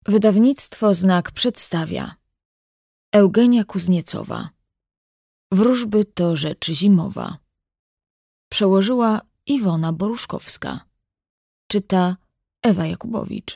Wydawnictwo Znak przedstawia Eugenia Kuzniecowa. Wróżby to rzecz zimowa. Przełożyła Iwona Boruszkowska. Czyta Ewa Jakubowicz.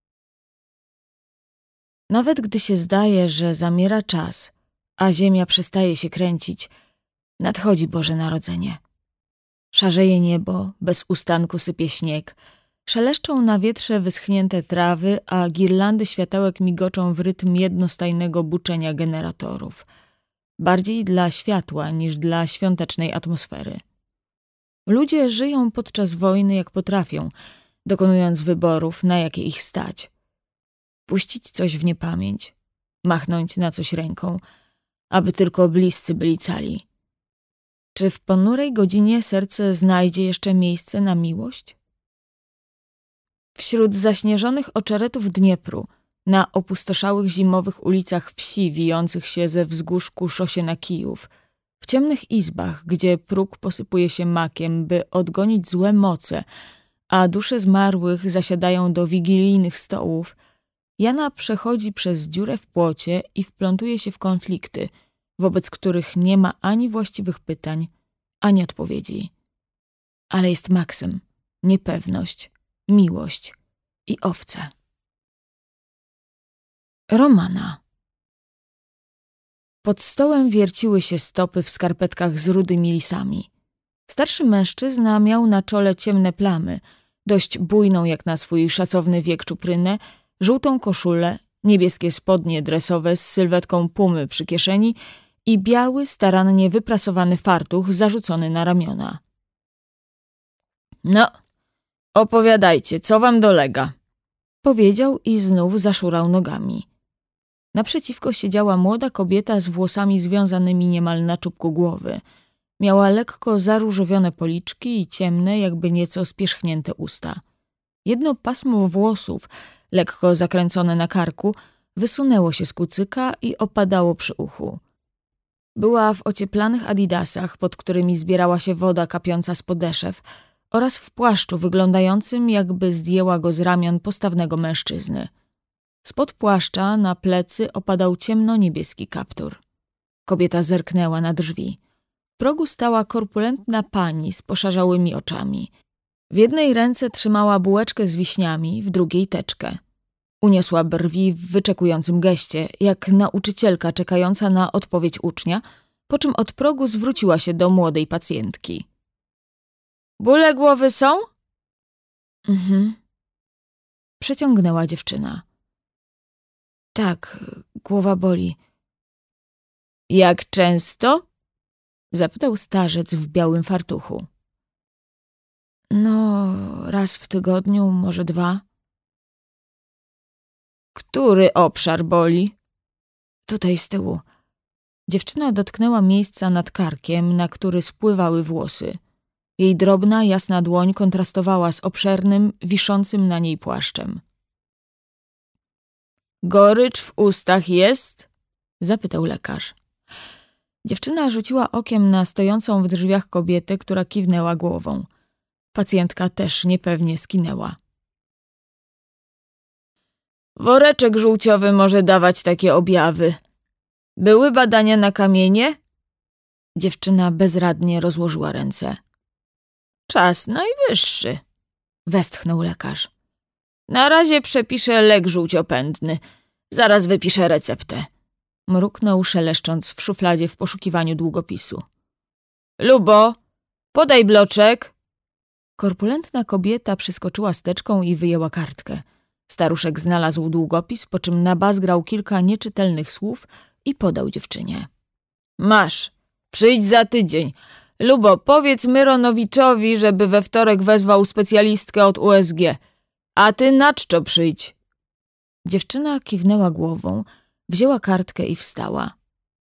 Nawet gdy się zdaje, że zamiera czas, a ziemia przestaje się kręcić, nadchodzi Boże Narodzenie. Szarzeje niebo, bez ustanku sypie śnieg, szeleszczą na wietrze wyschnięte trawy, a girlandy światełek migoczą w rytm jednostajnego buczenia generatorów. Bardziej dla światła niż dla świątecznej atmosfery. Ludzie żyją podczas wojny jak potrafią, dokonując wyborów, na jakie ich stać. Puścić coś w niepamięć, machnąć na coś ręką, aby tylko bliscy byli cali. Czy w ponurej godzinie serce znajdzie jeszcze miejsce na miłość? Wśród zaśnieżonych oczeretów Dniepru, na opustoszałych zimowych ulicach wsi wijących się ze wzgórz ku szosie na Kijów, w ciemnych izbach, gdzie próg posypuje się makiem, by odgonić złe moce, a dusze zmarłych zasiadają do wigilijnych stołów, Jana przechodzi przez dziurę w płocie i wplątuje się w konflikty, wobec których nie ma ani właściwych pytań, ani odpowiedzi. Ale jest maksym, niepewność, miłość i owce. Romana. Pod stołem wierciły się stopy w skarpetkach z rudymi lisami. Starszy mężczyzna miał na czole ciemne plamy, dość bujną jak na swój szacowny wiek czuprynę, żółtą koszulę, niebieskie spodnie dresowe z sylwetką pumy przy kieszeni i biały, starannie wyprasowany fartuch zarzucony na ramiona. No, opowiadajcie, co wam dolega? Powiedział i znów zaszurał nogami. Naprzeciwko siedziała młoda kobieta z włosami związanymi niemal na czubku głowy. Miała lekko zaróżowione policzki i ciemne, jakby nieco spierzchnięte usta. Jedno pasmo włosów, lekko zakręcone na karku, wysunęło się z kucyka i opadało przy uchu. Była w ocieplanych adidasach, pod którymi zbierała się woda kapiąca z podeszew, oraz w płaszczu wyglądającym, jakby zdjęła go z ramion postawnego mężczyzny. Spod płaszcza na plecy opadał ciemno-niebieski kaptur. Kobieta zerknęła na drzwi. W progu stała korpulentna pani z poszarzałymi oczami. W jednej ręce trzymała bułeczkę z wiśniami, w drugiej teczkę. Uniosła brwi w wyczekującym geście, jak nauczycielka czekająca na odpowiedź ucznia, po czym od progu zwróciła się do młodej pacjentki. Bóle głowy są? Przeciągnęła dziewczyna. Tak, głowa boli. Jak często? Zapytał starzec w białym fartuchu. No, raz w tygodniu, może 2. Który obszar boli? Tutaj z tyłu. Dziewczyna dotknęła miejsca nad karkiem, na który spływały włosy. Jej drobna, jasna dłoń kontrastowała z obszernym, wiszącym na niej płaszczem. Gorycz w ustach jest? Zapytał lekarz. Dziewczyna rzuciła okiem na stojącą w drzwiach kobietę, która kiwnęła głową. Pacjentka też niepewnie skinęła. Woreczek żółciowy może dawać takie objawy. Były badania na kamienie? Dziewczyna bezradnie rozłożyła ręce. Czas najwyższy, westchnął lekarz. Na razie przepiszę lek żółciopędny. Zaraz wypiszę receptę. Mruknął, szeleszcząc w szufladzie w poszukiwaniu długopisu. Lubo, podaj bloczek. Korpulentna kobieta przyskoczyła z teczką i wyjęła kartkę. Staruszek znalazł długopis, po czym nabazgrał kilka nieczytelnych słów i podał dziewczynie. Masz, przyjdź za tydzień. Lubo, powiedz Myronowiczowi, żeby we wtorek wezwał specjalistkę od USG. A ty na czczo przyjdź. Dziewczyna kiwnęła głową, wzięła kartkę i wstała.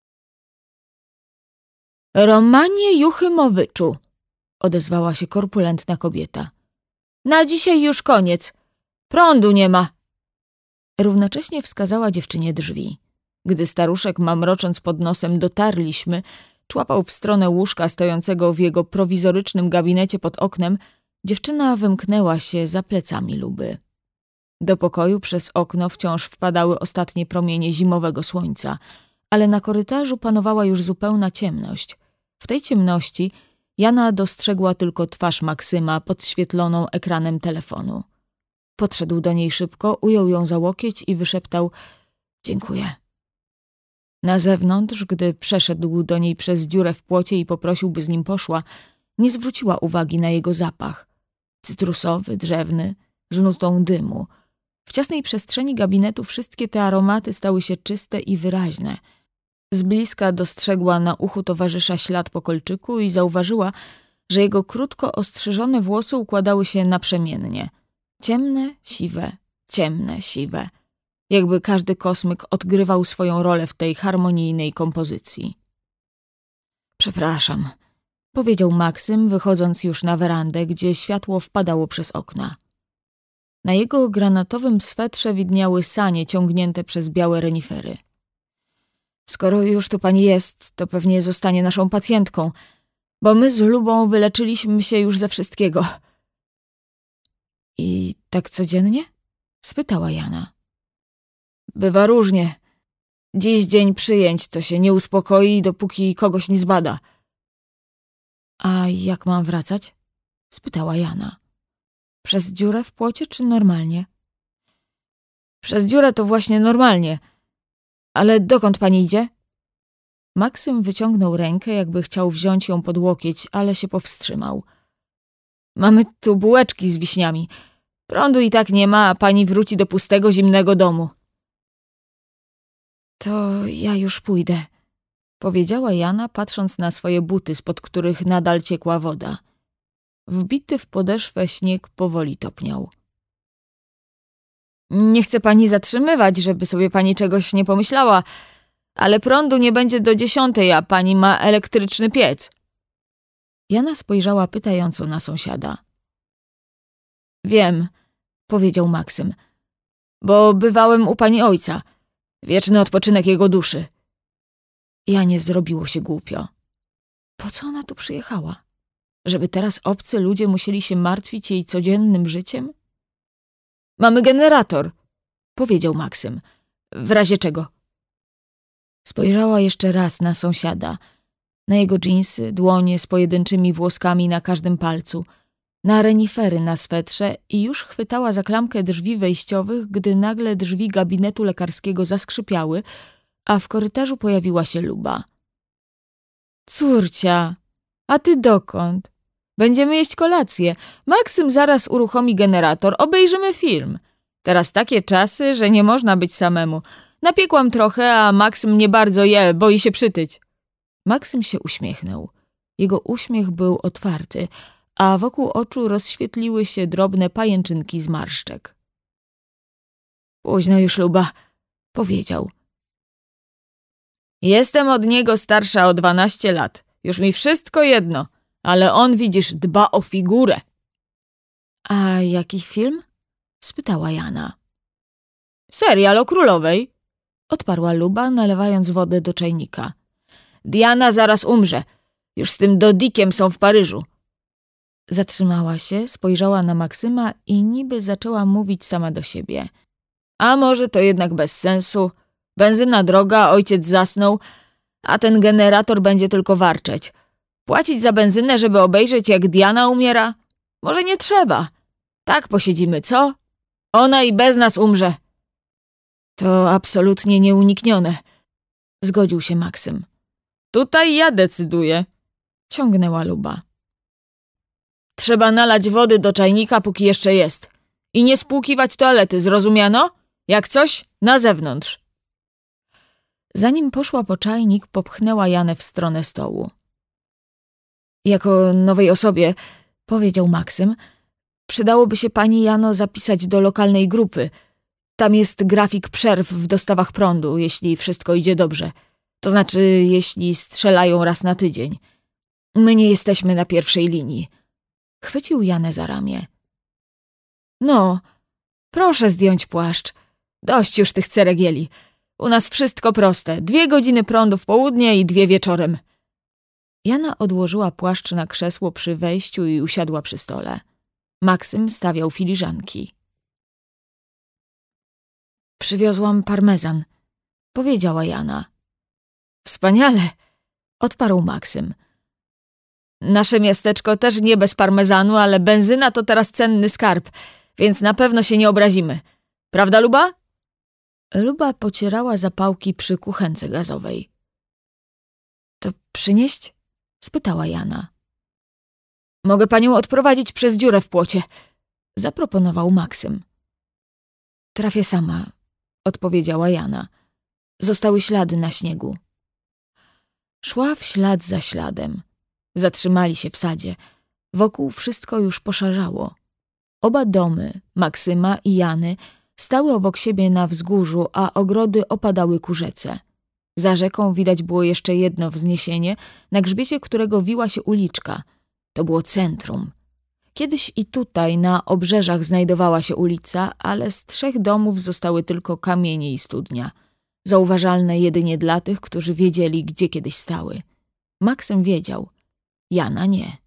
Romanie Juchymowyczu, odezwała się korpulentna kobieta. Na dzisiaj już koniec. Prądu nie ma. Równocześnie wskazała dziewczynie drzwi. Gdy staruszek, mamrocząc pod nosem, dotarliśmy, człapał w stronę łóżka stojącego w jego prowizorycznym gabinecie pod oknem, dziewczyna wymknęła się za plecami Luby. Do pokoju przez okno wciąż wpadały ostatnie promienie zimowego słońca, ale na korytarzu panowała już zupełna ciemność. W tej ciemności Jana dostrzegła tylko twarz Maksyma podświetloną ekranem telefonu. Podszedł do niej szybko, ujął ją za łokieć i wyszeptał: dziękuję. Na zewnątrz, gdy przeszedł do niej przez dziurę w płocie i poprosił, by z nim poszła, nie zwróciła uwagi na jego zapach. Cytrusowy, drzewny, z nutą dymu. W ciasnej przestrzeni gabinetu wszystkie te aromaty stały się czyste i wyraźne. Z bliska dostrzegła na uchu towarzysza ślad po kolczyku i zauważyła, że jego krótko ostrzyżone włosy układały się naprzemiennie. Ciemne, siwe. Jakby każdy kosmyk odgrywał swoją rolę w tej harmonijnej kompozycji. Przepraszam, powiedział Maksym, wychodząc już na werandę, gdzie światło wpadało przez okna. Na jego granatowym swetrze widniały sanie ciągnięte przez białe renifery. Skoro już tu pani jest, to pewnie zostanie naszą pacjentką, bo my z Lubą wyleczyliśmy się już ze wszystkiego. I tak codziennie? Spytała Jana. Bywa różnie. Dziś dzień przyjęć, co się nie uspokoi, dopóki kogoś nie zbada. A jak mam wracać? Spytała Jana. Przez dziurę w płocie czy normalnie? Przez dziurę to właśnie normalnie. Ale dokąd pani idzie? Maksym wyciągnął rękę, jakby chciał wziąć ją pod łokieć, ale się powstrzymał. Mamy tu bułeczki z wiśniami. Prądu i tak nie ma, a pani wróci do pustego, zimnego domu. To ja już pójdę, powiedziała Jana, patrząc na swoje buty, spod których nadal ciekła woda. Wbity w podeszwę śnieg powoli topniał. Nie chcę pani zatrzymywać, żeby sobie pani czegoś nie pomyślała, ale prądu nie będzie do 10, a pani ma elektryczny piec. Jana spojrzała pytająco na sąsiada. Wiem, powiedział Maksym, bo bywałem u pani ojca. Wieczny odpoczynek jego duszy. Janie zrobiło się głupio. Po co ona tu przyjechała? Żeby teraz obcy ludzie musieli się martwić jej codziennym życiem? Mamy generator, powiedział Maksym. W razie czego? Spojrzała jeszcze raz na sąsiada. Na jego dżinsy, dłonie z pojedynczymi włoskami na każdym palcu, na renifery na swetrze i już chwytała za klamkę drzwi wejściowych, gdy nagle drzwi gabinetu lekarskiego zaskrzypiały, a w korytarzu pojawiła się Luba. Córcia, a ty dokąd? Będziemy jeść kolację. Maksym zaraz uruchomi generator, obejrzymy film. Teraz takie czasy, że nie można być samemu. Napiekłam trochę, a Maksym nie bardzo je, boi się przytyć. Maksym się uśmiechnął. Jego uśmiech był otwarty, a wokół oczu rozświetliły się drobne pajęczynki zmarszczek. Późno już, Luba, powiedział. Jestem od niego starsza o 12 lat. Już mi wszystko jedno, ale on, widzisz, dba o figurę. A jaki film? Spytała Jana. Serial o królowej, odparła Luba, nalewając wodę do czajnika. Diana zaraz umrze. Już z tym Dodikiem są w Paryżu. Zatrzymała się, spojrzała na Maksyma i niby zaczęła mówić sama do siebie. A może to jednak bez sensu? Benzyna droga, ojciec zasnął, a ten generator będzie tylko warczeć. Płacić za benzynę, żeby obejrzeć, jak Diana umiera? Może nie trzeba. Tak posiedzimy, co? Ona i bez nas umrze. To absolutnie nieuniknione, zgodził się Maksym. Tutaj ja decyduję, ciągnęła Luba. Trzeba nalać wody do czajnika, póki jeszcze jest. I nie spłukiwać toalety, zrozumiano? Jak coś, na zewnątrz. Zanim poszła po czajnik, popchnęła Janę w stronę stołu. Jako nowej osobie, powiedział Maksym, przydałoby się pani, Jano, zapisać do lokalnej grupy. Tam jest grafik przerw w dostawach prądu, jeśli wszystko idzie dobrze. To znaczy, jeśli strzelają raz na tydzień. My nie jesteśmy na pierwszej linii. Chwycił Janę za ramię. No, proszę zdjąć płaszcz. Dość już tych ceregieli. U nas wszystko proste. 2 godziny prądu w południe i 2 wieczorem. Jana odłożyła płaszcz na krzesło przy wejściu i usiadła przy stole. Maksym stawiał filiżanki. Przywiozłam parmezan, powiedziała Jana. Wspaniale, odparł Maksym. Nasze miasteczko też nie bez parmezanu, ale benzyna to teraz cenny skarb, więc na pewno się nie obrazimy. Prawda, Luba? Luba pocierała zapałki przy kuchence gazowej. To przynieść? Spytała Jana. Mogę panią odprowadzić przez dziurę w płocie, zaproponował Maksym. Trafię sama, odpowiedziała Jana. Zostały ślady na śniegu. Szła w ślad za śladem. Zatrzymali się w sadzie. Wokół wszystko już poszarzało. Oba domy, Maksyma i Jany, stały obok siebie na wzgórzu, a ogrody opadały ku rzece. Za rzeką widać było jeszcze jedno wzniesienie, na grzbiecie którego wiła się uliczka. To było centrum. Kiedyś i tutaj na obrzeżach znajdowała się ulica, ale z 3 domów zostały tylko kamienie i studnia. Zauważalne jedynie dla tych, którzy wiedzieli, gdzie kiedyś stały. Maksym wiedział, Jana nie.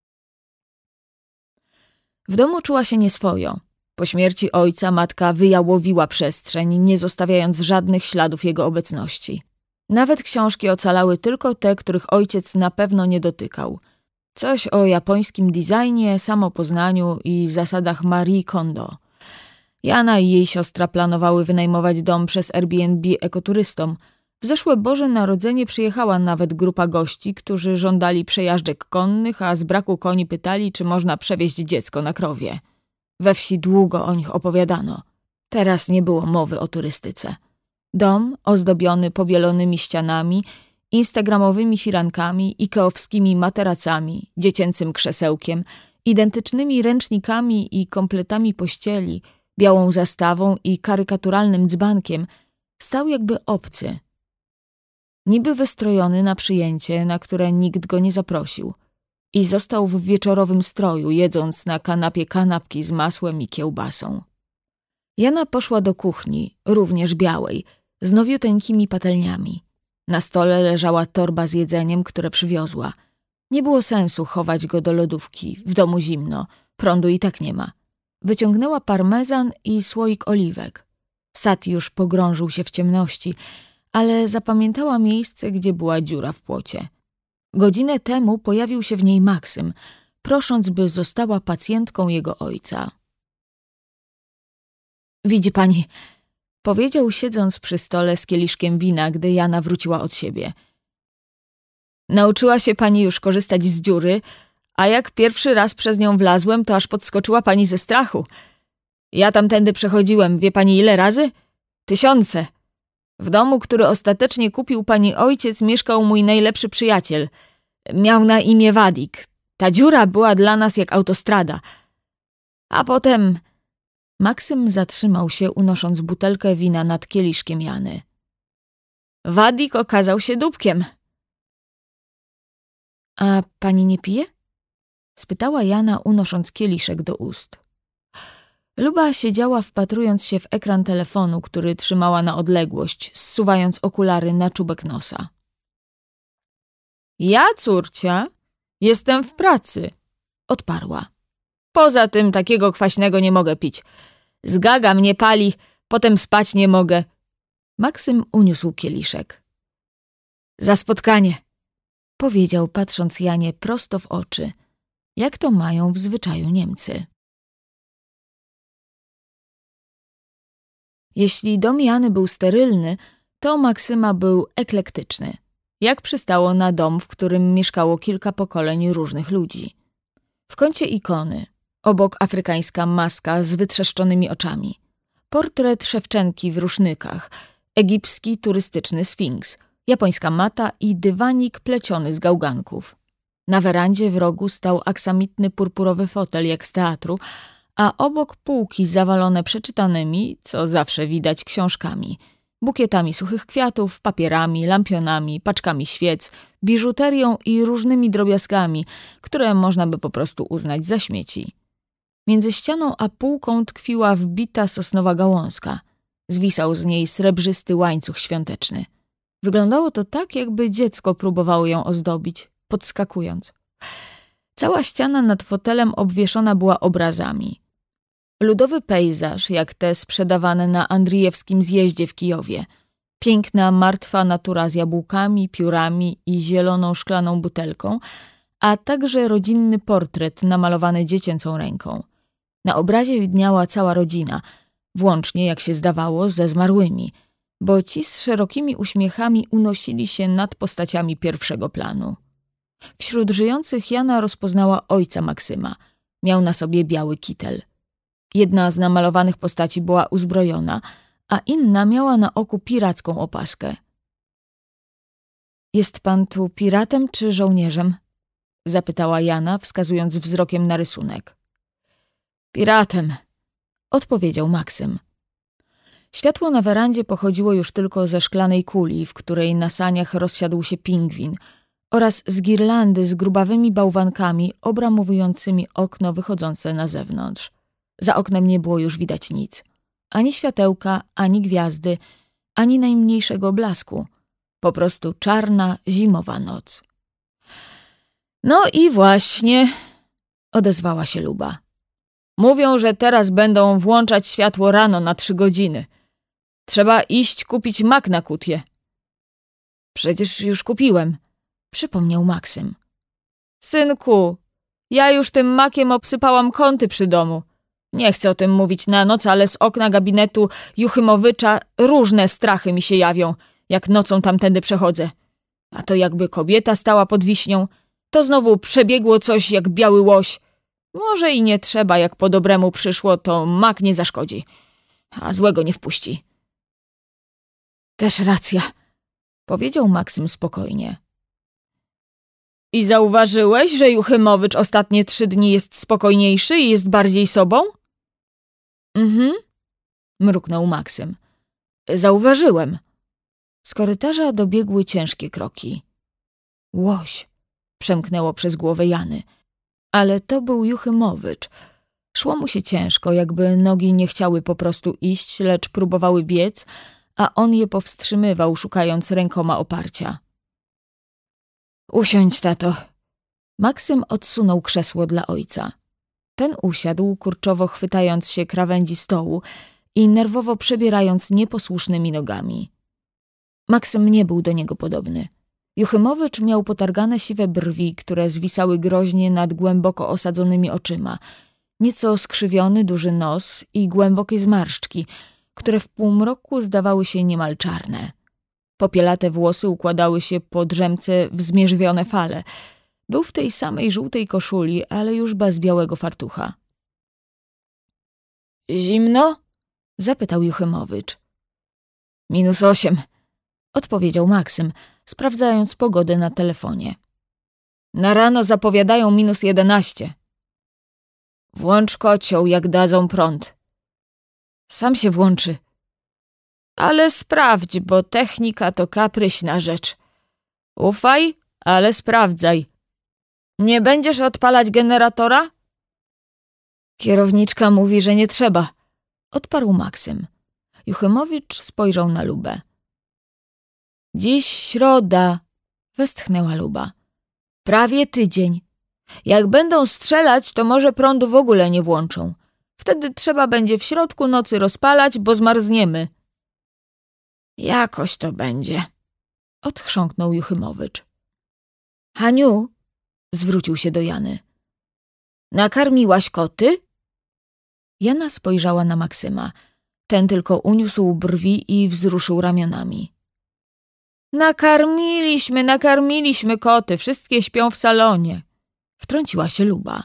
W domu czuła się nieswojo. Po śmierci ojca matka wyjałowiła przestrzeń, nie zostawiając żadnych śladów jego obecności. Nawet książki ocalały tylko te, których ojciec na pewno nie dotykał. Coś o japońskim designie, samopoznaniu i zasadach Marie Kondo. Jana i jej siostra planowały wynajmować dom przez Airbnb ekoturystom. W zeszłe Boże Narodzenie przyjechała nawet grupa gości, którzy żądali przejażdżek konnych, a z braku koni pytali, czy można przewieźć dziecko na krowie. We wsi długo o nich opowiadano. Teraz nie było mowy o turystyce. Dom, ozdobiony pobielonymi ścianami, instagramowymi firankami, ikeowskimi materacami, dziecięcym krzesełkiem, identycznymi ręcznikami i kompletami pościeli, białą zastawą i karykaturalnym dzbankiem, stał jakby obcy. Niby wystrojony na przyjęcie, na które nikt go nie zaprosił. I został w wieczorowym stroju, jedząc na kanapie kanapki z masłem i kiełbasą. Jana poszła do kuchni, również białej, z nowiuteńkimi patelniami. Na stole leżała torba z jedzeniem, które przywiozła. Nie było sensu chować go do lodówki, w domu zimno, prądu i tak nie ma. Wyciągnęła parmezan i słoik oliwek. Sad już pogrążył się w ciemności, ale zapamiętała miejsce, gdzie była dziura w płocie. Godzinę temu pojawił się w niej Maksym, prosząc, by została pacjentką jego ojca. Widzi pani, powiedział siedząc przy stole z kieliszkiem wina, gdy Jana wróciła od siebie. Nauczyła się pani już korzystać z dziury, a jak pierwszy raz przez nią wlazłem, to aż podskoczyła pani ze strachu. Ja tamtędy przechodziłem, wie pani ile razy? 1000. W domu, który ostatecznie kupił pani ojciec, mieszkał mój najlepszy przyjaciel. Miał na imię Wadik. Ta dziura była dla nas jak autostrada. A potem... Maksym zatrzymał się, unosząc butelkę wina nad kieliszkiem Jany. Wadik okazał się dupkiem. A pani nie pije? Spytała Jana, unosząc kieliszek do ust. Luba siedziała, wpatrując się w ekran telefonu, który trzymała na odległość, zsuwając okulary na czubek nosa. Ja, córcia, jestem w pracy, odparła. Poza tym takiego kwaśnego nie mogę pić. Zgaga mnie pali, potem spać nie mogę. Maksym uniósł kieliszek. Za spotkanie, powiedział, patrząc Janie prosto w oczy, jak to mają w zwyczaju Niemcy. Jeśli dom Jany był sterylny, to Maksyma był eklektyczny, jak przystało na dom, w którym mieszkało kilka pokoleń różnych ludzi. W kącie ikony, obok afrykańska maska z wytrzeszczonymi oczami, portret Szewczenki w rusznykach, egipski turystyczny sfinks, japońska mata i dywanik pleciony z gałganków. Na werandzie w rogu stał aksamitny purpurowy fotel jak z teatru, a obok półki zawalone przeczytanymi, co zawsze widać, książkami, bukietami suchych kwiatów, papierami, lampionami, paczkami świec, biżuterią i różnymi drobiazgami, które można by po prostu uznać za śmieci. Między ścianą a półką tkwiła wbita sosnowa gałązka. Zwisał z niej srebrzysty łańcuch świąteczny. Wyglądało to tak, jakby dziecko próbowało ją ozdobić, podskakując. Cała ściana nad fotelem obwieszona była obrazami. Ludowy pejzaż, jak te sprzedawane na Andrijewskim zjeździe w Kijowie. Piękna, martwa natura z jabłkami, piórami i zieloną szklaną butelką, a także rodzinny portret namalowany dziecięcą ręką. Na obrazie widniała cała rodzina, włącznie, jak się zdawało, ze zmarłymi, bo ci z szerokimi uśmiechami unosili się nad postaciami pierwszego planu. Wśród żyjących Jana rozpoznała ojca Maksyma. Miał na sobie biały kitel. Jedna z namalowanych postaci była uzbrojona, a inna miała na oku piracką opaskę. „Jest pan tu piratem czy żołnierzem?” zapytała Jana, wskazując wzrokiem na rysunek. „Piratem”, odpowiedział Maksym. Światło na werandzie pochodziło już tylko ze szklanej kuli, w której na saniach rozsiadł się pingwin, oraz z girlandy z grubawymi bałwankami obramowującymi okno wychodzące na zewnątrz. Za oknem nie było już widać nic. Ani światełka, ani gwiazdy, ani najmniejszego blasku. Po prostu czarna, zimowa noc. „No i właśnie”, odezwała się Luba. „Mówią, że teraz będą włączać światło rano na 3 godziny. Trzeba iść kupić mak na kutię”. „Przecież już kupiłem”, przypomniał Maksym. „Synku, ja już tym makiem obsypałam kąty przy domu. Nie chcę o tym mówić na noc, ale z okna gabinetu Juchymowycza różne strachy mi się jawią, jak nocą tamtędy przechodzę. A to jakby kobieta stała pod wiśnią, to znowu przebiegło coś jak biały łoś. Może i nie trzeba, jak po dobremu przyszło, to mak nie zaszkodzi, a złego nie wpuści”. „Też racja”, powiedział Maksym spokojnie. „I zauważyłeś, że Juchymowicz ostatnie 3 dni jest spokojniejszy i jest bardziej sobą?” mruknął Maksym. „Zauważyłem”. Z korytarza dobiegły ciężkie kroki. „Łoś”, przemknęło przez głowę Jany. Ale to był Juchymowicz. Szło mu się ciężko, jakby nogi nie chciały po prostu iść, lecz próbowały biec, a on je powstrzymywał, szukając rękoma oparcia. „Usiądź, tato”. Maksym odsunął krzesło dla ojca. Ten usiadł, kurczowo chwytając się krawędzi stołu i nerwowo przebierając nieposłusznymi nogami. Maksym nie był do niego podobny. Juchymowicz miał potargane siwe brwi, które zwisały groźnie nad głęboko osadzonymi oczyma, nieco skrzywiony duży nos i głębokie zmarszczki, które w półmroku zdawały się niemal czarne. Popielate włosy układały się po drzemce w zmierzwione fale. Był w tej samej żółtej koszuli, ale już bez białego fartucha. „Zimno?” zapytał Juchymowicz. „-8”, odpowiedział Maksym, sprawdzając pogodę na telefonie. „Na rano zapowiadają -11”. „Włącz kocioł, jak dadzą prąd”. „Sam się włączy”. „Ale sprawdź, bo technika to kapryśna rzecz. Ufaj, ale sprawdzaj. Nie będziesz odpalać generatora?” „Kierowniczka mówi, że nie trzeba”, odparł Maksym. Juchymowicz spojrzał na Lubę. „Dziś środa”, westchnęła Luba. „Prawie tydzień. Jak będą strzelać, to może prądu w ogóle nie włączą. Wtedy trzeba będzie w środku nocy rozpalać, bo zmarzniemy”. „Jakoś to będzie”, odchrząknął Juchymowicz. „Haniu”, zwrócił się do Jany. „Nakarmiłaś koty?” Jana spojrzała na Maksyma. Ten tylko uniósł brwi i wzruszył ramionami. Nakarmiliśmy koty, wszystkie śpią w salonie”, wtrąciła się Luba.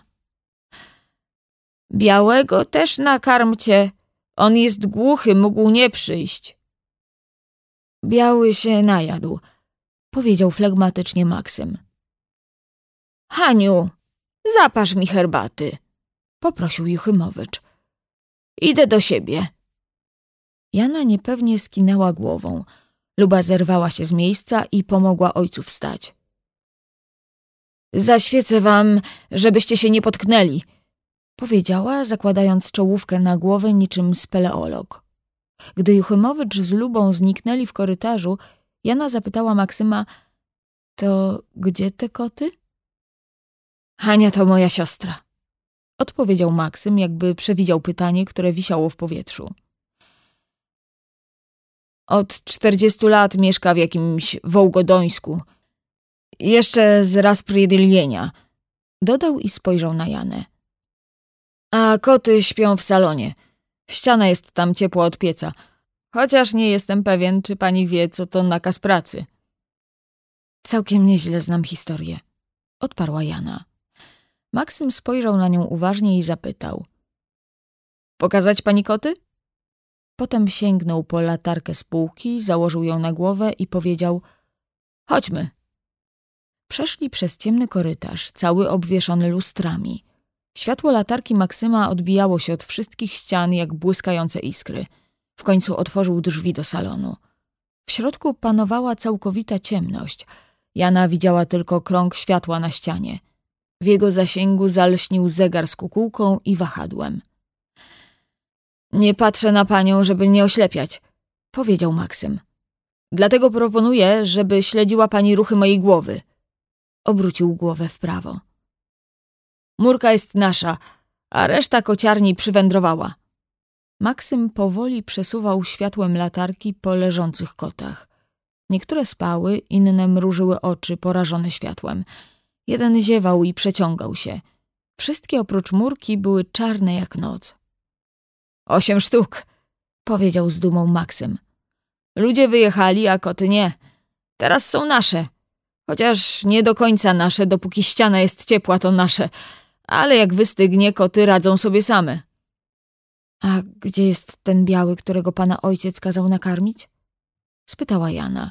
„Białego też nakarmcie, on jest głuchy, mógł nie przyjść”. „Biały się najadł”, powiedział flegmatycznie Maksym. „Haniu, zaparz mi herbaty”, poprosił Juchymowicz. „Idę do siebie”. Jana niepewnie skinęła głową. Luba zerwała się z miejsca i pomogła ojcu wstać. „Zaświecę wam, żebyście się nie potknęli”, powiedziała, zakładając czołówkę na głowę niczym speleolog. Gdy Juchymowicz z Lubą zniknęli w korytarzu, Jana zapytała Maksyma: „To gdzie te koty?” „Hania to moja siostra”, odpowiedział Maksym, jakby przewidział pytanie, które wisiało w powietrzu. Od 40 lat mieszka w jakimś Wołgodońsku. Jeszcze z Rozprydylienia, dodał i spojrzał na Janę. A koty śpią w salonie. Ściana jest tam ciepła od pieca. Chociaż nie jestem pewien, czy pani wie, co to nakaz pracy. Całkiem nieźle znam historię, odparła Jana. Maksym spojrzał na nią uważnie i zapytał. Pokazać pani koty? Potem sięgnął po latarkę z półki, założył ją na głowę i powiedział: chodźmy. Przeszli przez ciemny korytarz, cały obwieszony lustrami. Światło latarki Maksyma odbijało się od wszystkich ścian jak błyskające iskry. W końcu otworzył drzwi do salonu. W środku panowała całkowita ciemność. Jana widziała tylko krąg światła na ścianie. W jego zasięgu zalśnił zegar z kukułką i wahadłem. Nie patrzę na panią, żeby nie oślepiać, powiedział Maksym. Dlatego proponuję, żeby śledziła pani ruchy mojej głowy. Obrócił głowę w prawo. Murka jest nasza, a reszta kociarni przywędrowała. Maksym powoli przesuwał światłem latarki po leżących kotach. Niektóre spały, inne mrużyły oczy porażone światłem. Jeden ziewał i przeciągał się. Wszystkie oprócz Murki były czarne jak noc. 8 sztuk, powiedział z dumą Maksym. Ludzie wyjechali, a koty nie. Teraz są nasze. Chociaż nie do końca nasze, dopóki ściana jest ciepła, to nasze. Ale jak wystygnie, koty radzą sobie same. A gdzie jest ten biały, którego pana ojciec kazał nakarmić? Spytała Jana.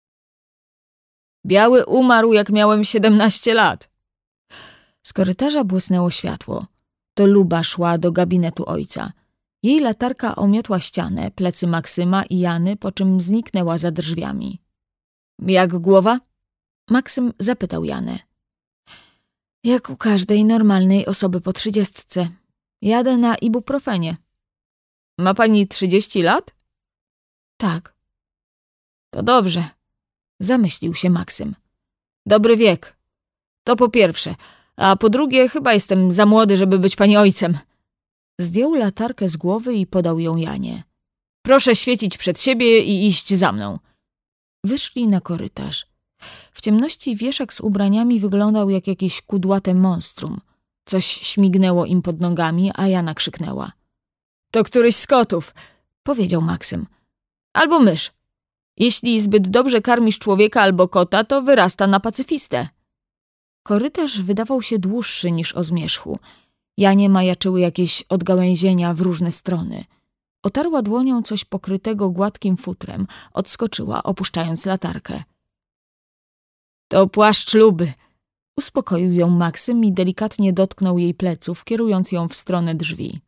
Biały umarł, jak miałem 17 lat. Z korytarza błysnęło światło. To Luba szła do gabinetu ojca. Jej latarka omiotła ścianę, plecy Maksyma i Jany, po czym zniknęła za drzwiami. Jak głowa? Maksym zapytał Janę. Jak u każdej normalnej osoby po 30. Jadę na ibuprofenie. Ma pani 30 lat? Tak. To dobrze. Zamyślił się Maksym. Dobry wiek. To po pierwsze. A po drugie, chyba jestem za młody, żeby być pani ojcem. Zdjął latarkę z głowy i podał ją Janie. Proszę świecić przed siebie i iść za mną. Wyszli na korytarz. W ciemności wieszak z ubraniami wyglądał jak jakieś kudłate monstrum. Coś śmignęło im pod nogami, a Jana krzyknęła. To któryś z kotów, powiedział Maksym. Albo mysz. Jeśli zbyt dobrze karmisz człowieka albo kota, to wyrasta na pacyfistę. Korytarz wydawał się dłuższy niż o zmierzchu. Janie majaczyły jakieś odgałęzienia w różne strony. Otarła dłonią coś pokrytego gładkim futrem. Odskoczyła, opuszczając latarkę. To płaszcz Luby. Uspokoił ją Maksym i delikatnie dotknął jej pleców, kierując ją w stronę drzwi.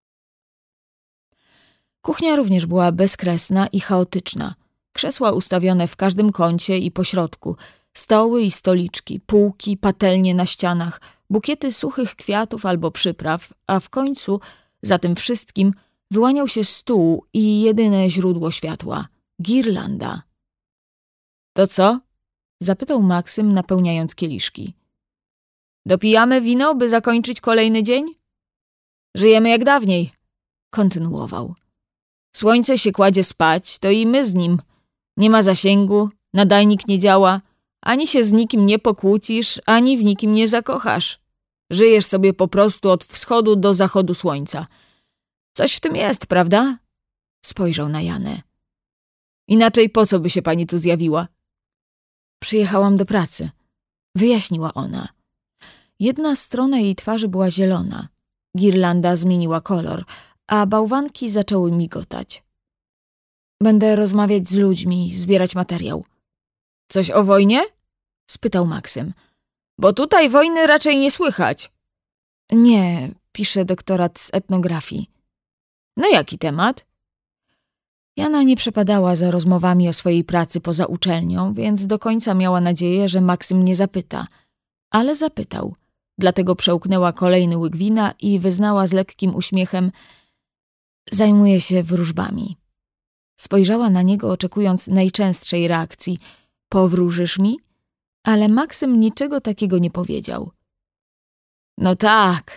Kuchnia również była bezkresna i chaotyczna. Krzesła ustawione w każdym kącie i pośrodku, stoły i stoliczki, półki, patelnie na ścianach, bukiety suchych kwiatów albo przypraw, a w końcu, za tym wszystkim, wyłaniał się stół i jedyne źródło światła – girlanda. To co? Zapytał Maksym, napełniając kieliszki. Dopijamy wino, by zakończyć kolejny dzień? Żyjemy jak dawniej, kontynuował. Słońce się kładzie spać, to i my z nim. Nie ma zasięgu, nadajnik nie działa, ani się z nikim nie pokłócisz, ani w nikim nie zakochasz. Żyjesz sobie po prostu od wschodu do zachodu słońca. Coś w tym jest, prawda? Spojrzał na Janę. Inaczej po co by się pani tu zjawiła? Przyjechałam do pracy, wyjaśniła ona. Jedna strona jej twarzy była zielona. Girlanda zmieniła kolor, a bałwanki zaczęły migotać. Będę rozmawiać z ludźmi, zbierać materiał. Coś o wojnie? Spytał Maksym. Bo tutaj wojny raczej nie słychać. Nie, piszę doktorat z etnografii. Na jaki temat? Jana nie przepadała za rozmowami o swojej pracy poza uczelnią, więc do końca miała nadzieję, że Maksym nie zapyta. Ale zapytał. Dlatego przełknęła kolejny łyk wina i wyznała z lekkim uśmiechem: zajmuję się wróżbami. Spojrzała na niego, oczekując najczęstszej reakcji: powróżysz mi? Ale Maksym niczego takiego nie powiedział. No tak,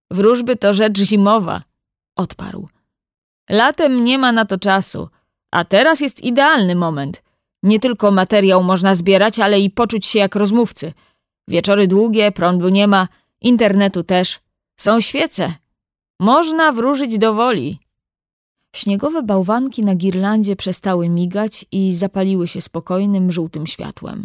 Wróżby to rzecz zimowa, odparł. Latem nie ma na to czasu, a teraz jest idealny moment. Nie tylko materiał można zbierać, ale i poczuć się jak rozmówcy. Wieczory długie, prądu nie ma, internetu też. Są świece. Można wróżyć do woli. Śniegowe bałwanki na girlandzie przestały migać i zapaliły się spokojnym, żółtym światłem.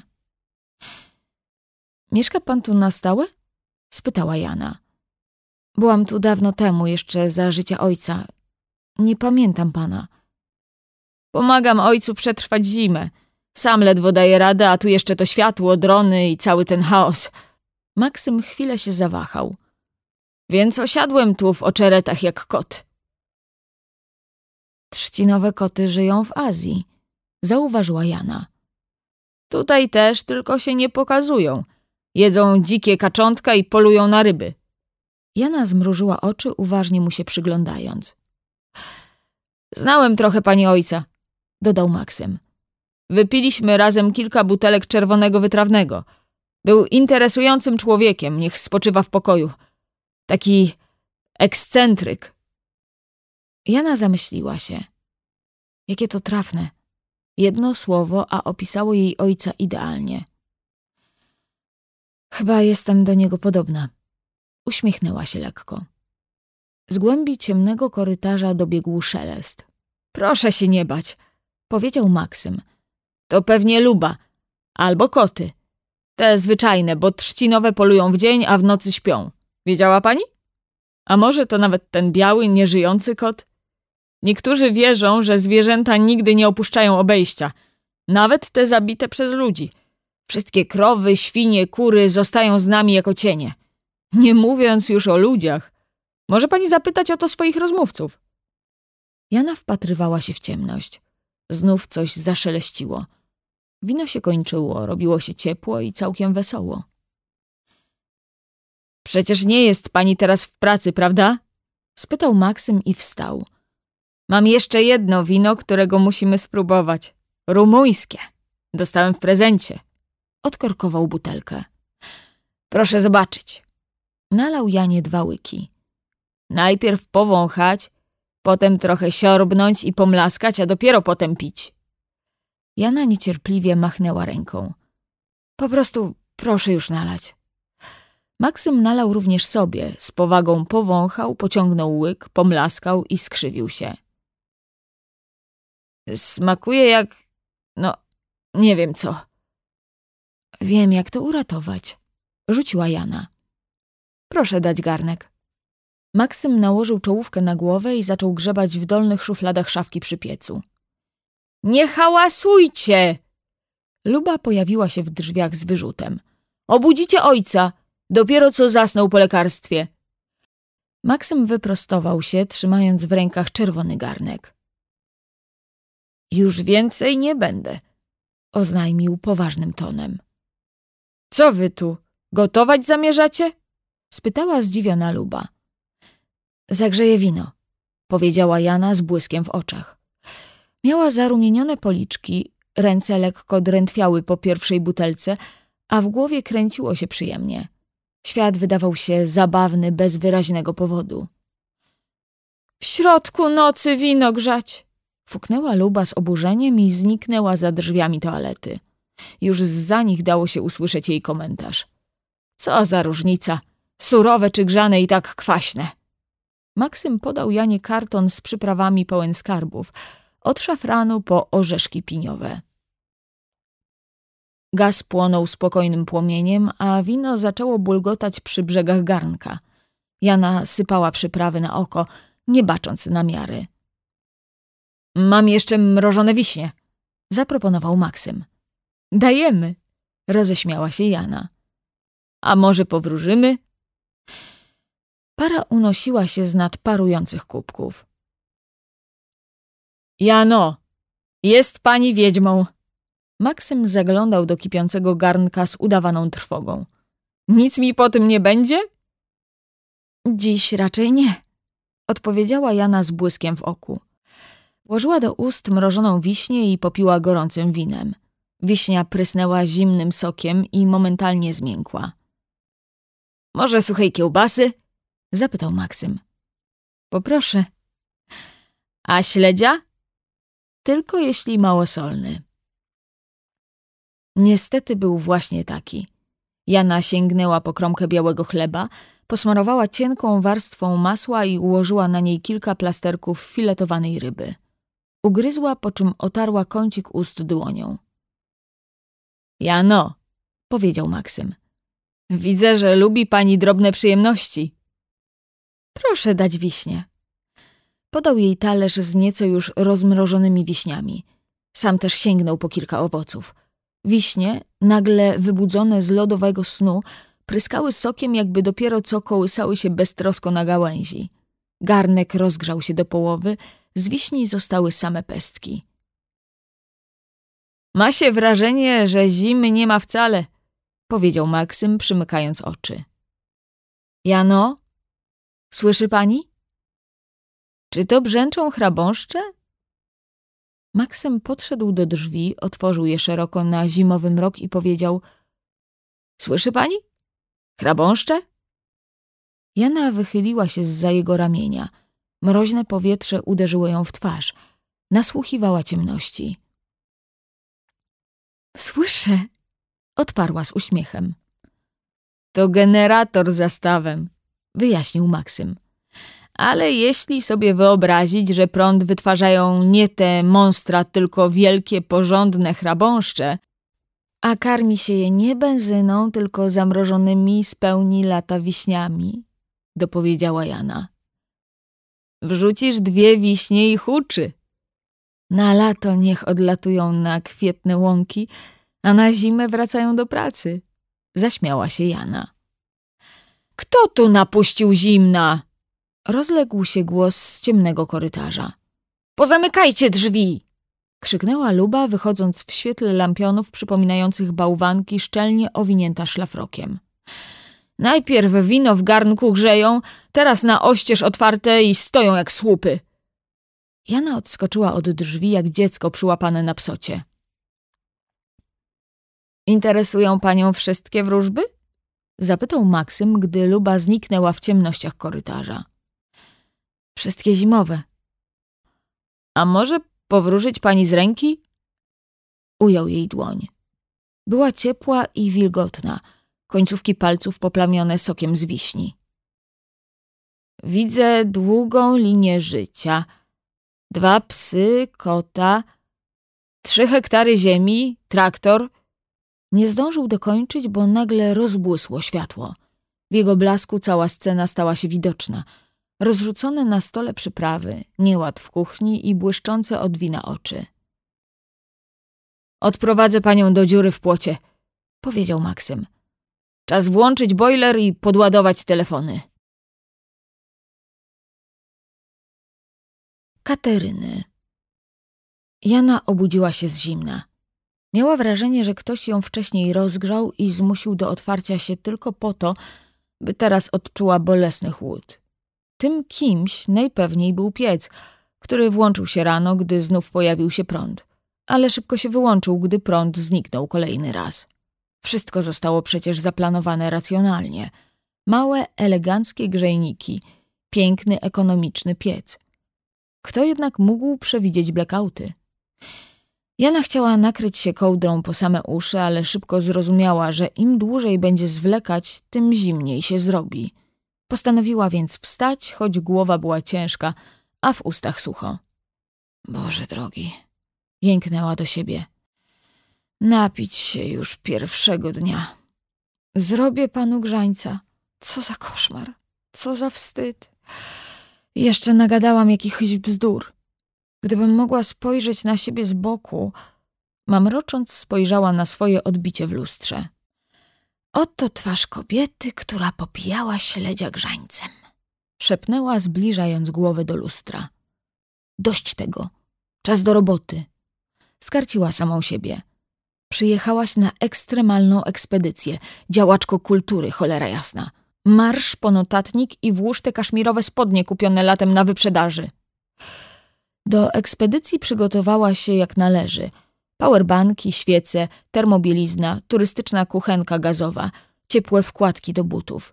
Mieszka pan tu na stałe? Spytała Jana. Byłam tu dawno temu, jeszcze za życia ojca. Nie pamiętam pana. Pomagam ojcu przetrwać zimę. Sam ledwo daję radę, a tu jeszcze to światło, drony i cały ten chaos. Maksym chwilę się zawahał. Więc osiadłem tu w oczeretach jak kot. Trzcinowe koty żyją w Azji, zauważyła Jana. Tutaj też, tylko się nie pokazują. Jedzą dzikie kaczątka i polują na ryby. Jana zmrużyła oczy, uważnie mu się przyglądając. Znałem trochę pani ojca, dodał Maksym. Wypiliśmy razem kilka butelek czerwonego wytrawnego. Był interesującym człowiekiem, niech spoczywa w pokoju. Taki ekscentryk. Jana zamyśliła się. Jakie to trafne. Jedno słowo, a opisało jej ojca idealnie. Chyba jestem do niego podobna. Uśmiechnęła się lekko. Z głębi ciemnego korytarza dobiegł szelest. Proszę się nie bać, powiedział Maksym. To pewnie Luba albo koty. Te zwyczajne, bo trzcinowe polują w dzień, a w nocy śpią. Wiedziała pani? A może to nawet ten biały, nieżyjący kot? Niektórzy wierzą, że zwierzęta nigdy nie opuszczają obejścia. Nawet te zabite przez ludzi. Wszystkie krowy, świnie, kury zostają z nami jako cienie. Nie mówiąc już o ludziach. Może pani zapytać o to swoich rozmówców. Jana wpatrywała się w ciemność. Znów coś zaszeleściło. Wino się kończyło, robiło się ciepło i całkiem wesoło. Przecież nie jest pani teraz w pracy, prawda? Spytał Maksym i wstał. Mam jeszcze jedno wino, którego musimy spróbować. Rumuńskie. Dostałem w prezencie. Odkorkował butelkę. Proszę zobaczyć. Nalał Janie 2 łyki. Najpierw powąchać, potem trochę siorbnąć i pomlaskać, a dopiero potem pić. Jana niecierpliwie machnęła ręką. Po prostu proszę już nalać. Maksym nalał również sobie, z powagą powąchał, pociągnął łyk, pomlaskał i skrzywił się. Smakuje jak... nie wiem co. Wiem, jak to uratować, rzuciła Jana. Proszę dać garnek. Maksym nałożył czołówkę na głowę i zaczął grzebać w dolnych szufladach szafki przy piecu. Nie hałasujcie! Luba pojawiła się w drzwiach z wyrzutem. Obudzicie ojca! Dopiero co zasnął po lekarstwie. Maksym wyprostował się, trzymając w rękach czerwony garnek. Już więcej nie będę, oznajmił poważnym tonem. Co wy tu? Gotować zamierzacie? Spytała zdziwiona Luba. Zagrzeję wino, powiedziała Jana z błyskiem w oczach. Miała zarumienione policzki, ręce lekko drętwiały po pierwszej butelce, a w głowie kręciło się przyjemnie. Świat wydawał się zabawny bez wyraźnego powodu. W środku nocy wino grzać! Fuknęła Luba z oburzeniem i zniknęła za drzwiami toalety. Już zza nich dało się usłyszeć jej komentarz. Co za różnica, surowe czy grzane i tak kwaśne. Maksym podał Janie karton z przyprawami pełen skarbów, od szafranu po orzeszki piniowe. Gaz płonął spokojnym płomieniem, a wino zaczęło bulgotać przy brzegach garnka. Jana sypała przyprawy na oko, nie bacząc na miary. Mam jeszcze mrożone wiśnie, zaproponował Maksym. Dajemy, roześmiała się Jana. A może powróżymy? Para unosiła się z nad parujących kubków. Jano, jest pani wiedźmą. Maksym zaglądał do kipiącego garnka z udawaną trwogą. Nic mi po tym nie będzie? Dziś raczej nie, odpowiedziała Jana z błyskiem w oku. Włożyła do ust mrożoną wiśnię i popiła gorącym winem. Wiśnia prysnęła zimnym sokiem i momentalnie zmiękła. Może suchej kiełbasy? Zapytał Maksym. Poproszę. A śledzia? Tylko jeśli małosolny. Niestety był właśnie taki. Jana sięgnęła po kromkę białego chleba, posmarowała cienką warstwą masła i ułożyła na niej kilka plasterków filetowanej ryby. Ugryzła, po czym otarła kącik ust dłonią. Jano, powiedział Maksym. Widzę, że lubi pani drobne przyjemności. Proszę dać wiśnie. Podał jej talerz z nieco już rozmrożonymi wiśniami. Sam też sięgnął po kilka owoców. Wiśnie, nagle wybudzone z lodowego snu, pryskały sokiem, jakby dopiero co kołysały się beztrosko na gałęzi. Garnek rozgrzał się do połowy, z wiśni zostały same pestki. Ma się wrażenie, że zimy nie ma wcale, powiedział Maksym, przymykając oczy. Jano, słyszy pani? Czy to brzęczą chrabąszcze? Maksym podszedł do drzwi, otworzył je szeroko na zimowy mrok i powiedział: Słyszy pani? Chrabąszcze? Jana wychyliła się zza jego ramienia. Mroźne powietrze uderzyło ją w twarz. Nasłuchiwała ciemności. Słyszę, odparła z uśmiechem. To generator za stawem, wyjaśnił Maksym. Ale jeśli sobie wyobrazić, że prąd wytwarzają nie te monstra, tylko wielkie, porządne chrabąszcze, a karmi się je nie benzyną, tylko zamrożonymi z pełni lata wiśniami, dopowiedziała Jana. Wrzucisz 2 wiśnie i huczy. Na lato niech odlatują na kwietne łąki, a na zimę wracają do pracy. Zaśmiała się Jana. Kto tu napuścił zimna? Rozległ się głos z ciemnego korytarza. Pozamykajcie drzwi! Krzyknęła Luba, wychodząc w świetle lampionów przypominających bałwanki szczelnie owinięta szlafrokiem. Najpierw wino w garnku grzeją, teraz na oścież otwarte i stoją jak słupy. Jana odskoczyła od drzwi jak dziecko przyłapane na psocie. Interesują panią wszystkie wróżby? Zapytał Maksym, gdy Luba zniknęła w ciemnościach korytarza. Wszystkie zimowe. A może powróżyć pani z ręki? Ujął jej dłoń. Była ciepła i wilgotna, końcówki palców poplamione sokiem z wiśni. Widzę długą linię życia. 2 psy, kota, 3 hektary ziemi, traktor. Nie zdążył dokończyć, bo nagle rozbłysło światło. W jego blasku cała scena stała się widoczna. Rozrzucone na stole przyprawy, nieład w kuchni i błyszczące od wina oczy. Odprowadzę panią do dziury w płocie, powiedział Maksym. Czas włączyć bojler i podładować telefony. Kateryny. Jana obudziła się z zimna. Miała wrażenie, że ktoś ją wcześniej rozgrzał i zmusił do otwarcia się tylko po to, by teraz odczuła bolesny chłód. Tym kimś najpewniej był piec, który włączył się rano, gdy znów pojawił się prąd. Ale szybko się wyłączył, gdy prąd zniknął kolejny raz. Wszystko zostało przecież zaplanowane racjonalnie. Małe, eleganckie grzejniki, piękny, ekonomiczny piec. Kto jednak mógł przewidzieć blackouty? Jana chciała nakryć się kołdrą po same uszy, ale szybko zrozumiała, że im dłużej będzie zwlekać, tym zimniej się zrobi. Postanowiła więc wstać, choć głowa była ciężka, a w ustach sucho. Boże drogi, jęknęła do siebie. Napić się już pierwszego dnia. Zrobię panu grzańca. Co za koszmar, co za wstyd. Jeszcze nagadałam jakichś bzdur. Gdybym mogła spojrzeć na siebie z boku, mamrocząc spojrzała na swoje odbicie w lustrze. Oto twarz kobiety, która popijała śledzia grzańcem. Szepnęła, zbliżając głowę do lustra. Dość tego. Czas do roboty. Skarciła samą siebie. Przyjechałaś na ekstremalną ekspedycję. Działaczko kultury, cholera jasna. Marsz po notatnik i włóż te kaszmirowe spodnie kupione latem na wyprzedaży. Do ekspedycji przygotowała się jak należy. Powerbanki, świece, termobielizna, turystyczna kuchenka gazowa, ciepłe wkładki do butów.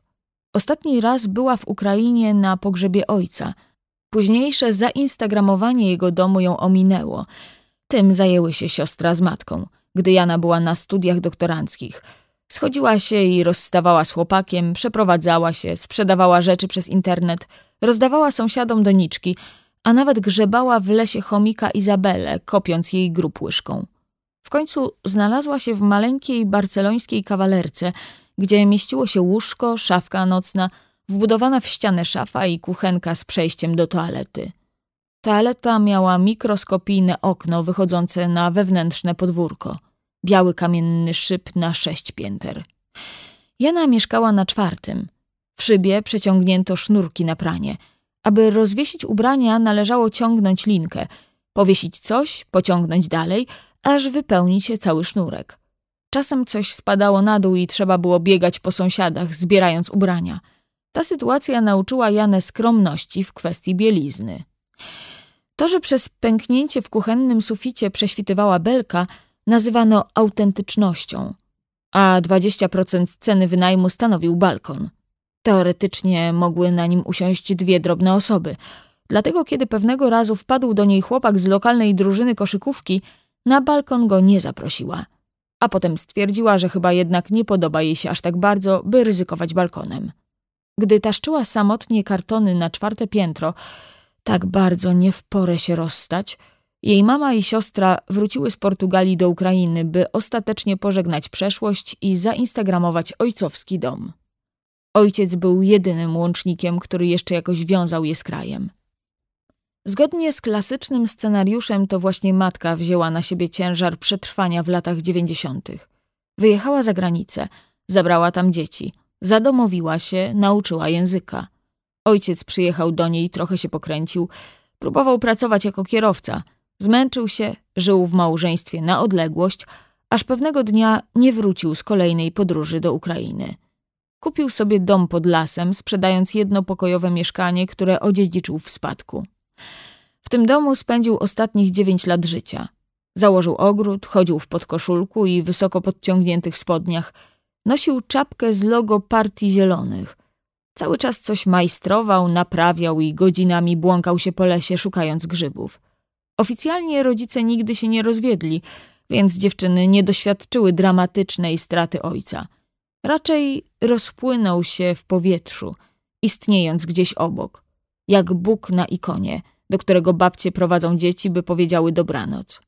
Ostatni raz była w Ukrainie na pogrzebie ojca. Późniejsze zainstagramowanie jego domu ją ominęło. Tym zajęły się siostra z matką, gdy Jana była na studiach doktoranckich. Schodziła się i rozstawała z chłopakiem, przeprowadzała się, sprzedawała rzeczy przez internet, rozdawała sąsiadom doniczki, a nawet grzebała w lesie chomika Izabelę, kopiąc jej grób łyżką. W końcu znalazła się w maleńkiej barcelońskiej kawalerce, gdzie mieściło się łóżko, szafka nocna, wbudowana w ścianę szafa i kuchenka z przejściem do toalety. Toaleta miała mikroskopijne okno wychodzące na wewnętrzne podwórko. Biały kamienny szyb na 6 pięter. Jana mieszkała na 4. W szybie przeciągnięto sznurki na pranie. Aby rozwiesić ubrania, należało ciągnąć linkę, powiesić coś, pociągnąć dalej, aż wypełni się cały sznurek. Czasem coś spadało na dół i trzeba było biegać po sąsiadach, zbierając ubrania. Ta sytuacja nauczyła Janę skromności w kwestii bielizny. To, że przez pęknięcie w kuchennym suficie prześwitywała belka, nazywano autentycznością, a 20% ceny wynajmu stanowił balkon. Teoretycznie mogły na nim usiąść 2 drobne osoby. Dlatego kiedy pewnego razu wpadł do niej chłopak z lokalnej drużyny koszykówki, na balkon go nie zaprosiła. A potem stwierdziła, że chyba jednak nie podoba jej się aż tak bardzo, by ryzykować balkonem. Gdy taszczyła samotnie kartony na 4. piętro, tak bardzo nie w porę się rozstać, jej mama i siostra wróciły z Portugalii do Ukrainy, by ostatecznie pożegnać przeszłość i zainstagramować ojcowski dom. Ojciec był jedynym łącznikiem, który jeszcze jakoś wiązał je z krajem. Zgodnie z klasycznym scenariuszem to właśnie matka wzięła na siebie ciężar przetrwania w latach 90. Wyjechała za granicę, zabrała tam dzieci, zadomowiła się, nauczyła języka. Ojciec przyjechał do niej, trochę się pokręcił, próbował pracować jako kierowca. Zmęczył się, żył w małżeństwie na odległość, aż pewnego dnia nie wrócił z kolejnej podróży do Ukrainy. Kupił sobie dom pod lasem, sprzedając jednopokojowe mieszkanie, które odziedziczył w spadku. W tym domu spędził ostatnich 9 lat życia. Założył ogród, chodził w podkoszulku i wysoko podciągniętych spodniach. Nosił czapkę z logo Partii Zielonych. Cały czas coś majstrował, naprawiał i godzinami błąkał się po lesie, szukając grzybów. Oficjalnie rodzice nigdy się nie rozwiedli, więc dziewczyny nie doświadczyły dramatycznej straty ojca. Raczej rozpłynął się w powietrzu, istniejąc gdzieś obok, jak Bóg na ikonie, do którego babcie prowadzą dzieci, by powiedziały dobranoc.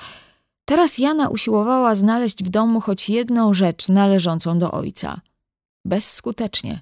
Teraz Jana usiłowała znaleźć w domu choć jedną rzecz należącą do ojca. Bezskutecznie.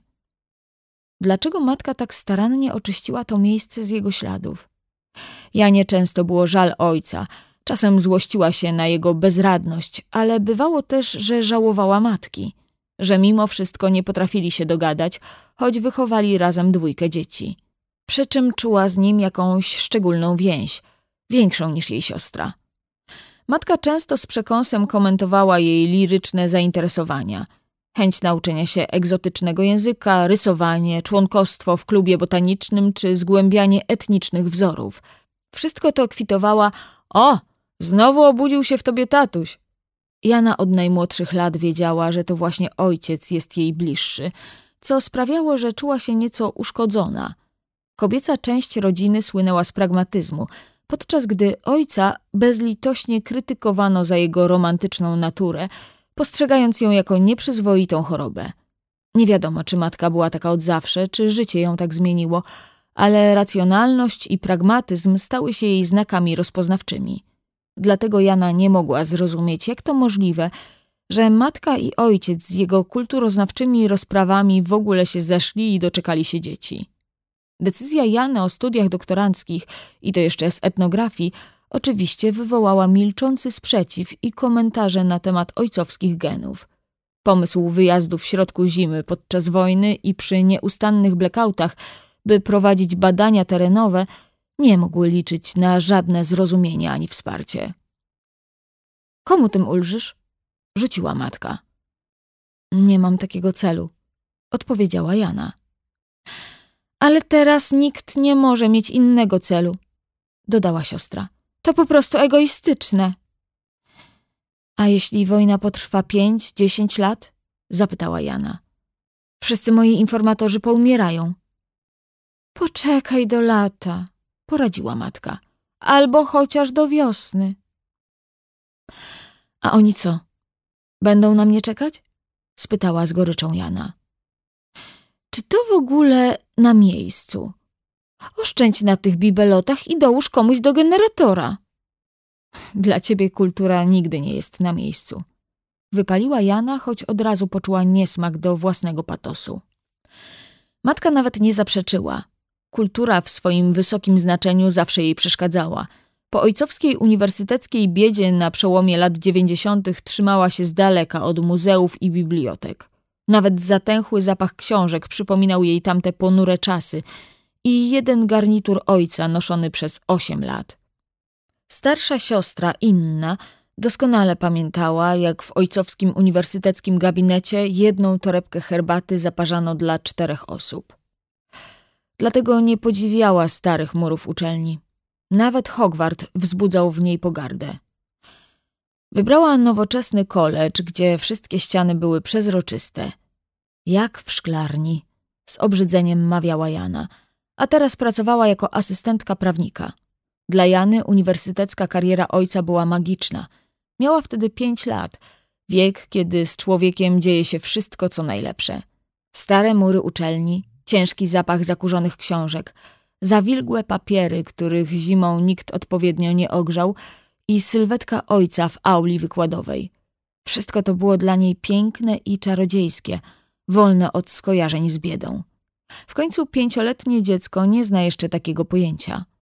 Dlaczego matka tak starannie oczyściła to miejsce z jego śladów? Janie często było żal ojca, czasem złościła się na jego bezradność, ale bywało też, że żałowała matki, że mimo wszystko nie potrafili się dogadać, choć wychowali razem 2 dzieci. Przy czym czuła z nim jakąś szczególną więź, większą niż jej siostra. Matka często z przekąsem komentowała jej liryczne zainteresowania. Chęć nauczenia się egzotycznego języka, rysowanie, członkostwo w klubie botanicznym czy zgłębianie etnicznych wzorów. Wszystko to kwitowała: o, znowu obudził się w tobie tatuś. Jana od najmłodszych lat wiedziała, że to właśnie ojciec jest jej bliższy, co sprawiało, że czuła się nieco uszkodzona. Kobieca część rodziny słynęła z pragmatyzmu, podczas gdy ojca bezlitośnie krytykowano za jego romantyczną naturę, postrzegając ją jako nieprzyzwoitą chorobę. Nie wiadomo, czy matka była taka od zawsze, czy życie ją tak zmieniło, ale racjonalność i pragmatyzm stały się jej znakami rozpoznawczymi. Dlatego Jana nie mogła zrozumieć, jak to możliwe, że matka i ojciec z jego kulturoznawczymi rozprawami w ogóle się zeszli i doczekali się dzieci. Decyzja Jany o studiach doktoranckich, i to jeszcze z etnografii, oczywiście wywołała milczący sprzeciw i komentarze na temat ojcowskich genów. Pomysł wyjazdu w środku zimy podczas wojny i przy nieustannych blackoutach, by prowadzić badania terenowe, nie mógł liczyć na żadne zrozumienie ani wsparcie. Komu tym ulżysz? Rzuciła matka. Nie mam takiego celu, odpowiedziała Jana. Ale teraz nikt nie może mieć innego celu, dodała siostra. To po prostu egoistyczne. A jeśli wojna potrwa 5-10 lat? Zapytała Jana. Wszyscy moi informatorzy poumierają. Poczekaj do lata, poradziła matka. Albo chociaż do wiosny. A oni co? Będą na mnie czekać? Spytała z goryczą Jana. Czy to w ogóle na miejscu? Oszczędź na tych bibelotach i dołóż komuś do generatora. Dla ciebie kultura nigdy nie jest na miejscu. Wypaliła Jana, choć od razu poczuła niesmak do własnego patosu. Matka nawet nie zaprzeczyła. Kultura w swoim wysokim znaczeniu zawsze jej przeszkadzała. Po ojcowskiej uniwersyteckiej biedzie na przełomie lat 90. trzymała się z daleka od muzeów i bibliotek. Nawet zatęchły zapach książek przypominał jej tamte ponure czasy i jeden garnitur ojca noszony przez 8 lat. Starsza siostra, Inna, doskonale pamiętała, jak w ojcowskim uniwersyteckim gabinecie jedną torebkę herbaty zaparzano dla 4 osób. Dlatego nie podziwiała starych murów uczelni. Nawet Hogwart wzbudzał w niej pogardę. Wybrała nowoczesny college, gdzie wszystkie ściany były przezroczyste. Jak w szklarni, z obrzydzeniem mawiała Jana, a teraz pracowała jako asystentka prawnika. Dla Jany uniwersytecka kariera ojca była magiczna. Miała wtedy 5 lat, wiek, kiedy z człowiekiem dzieje się wszystko, co najlepsze. Stare mury uczelni, ciężki zapach zakurzonych książek, zawilgłe papiery, których zimą nikt odpowiednio nie ogrzał i sylwetka ojca w auli wykładowej. Wszystko to było dla niej piękne i czarodziejskie, wolne od skojarzeń z biedą. W końcu 5-letnie dziecko nie zna jeszcze takiego pojęcia.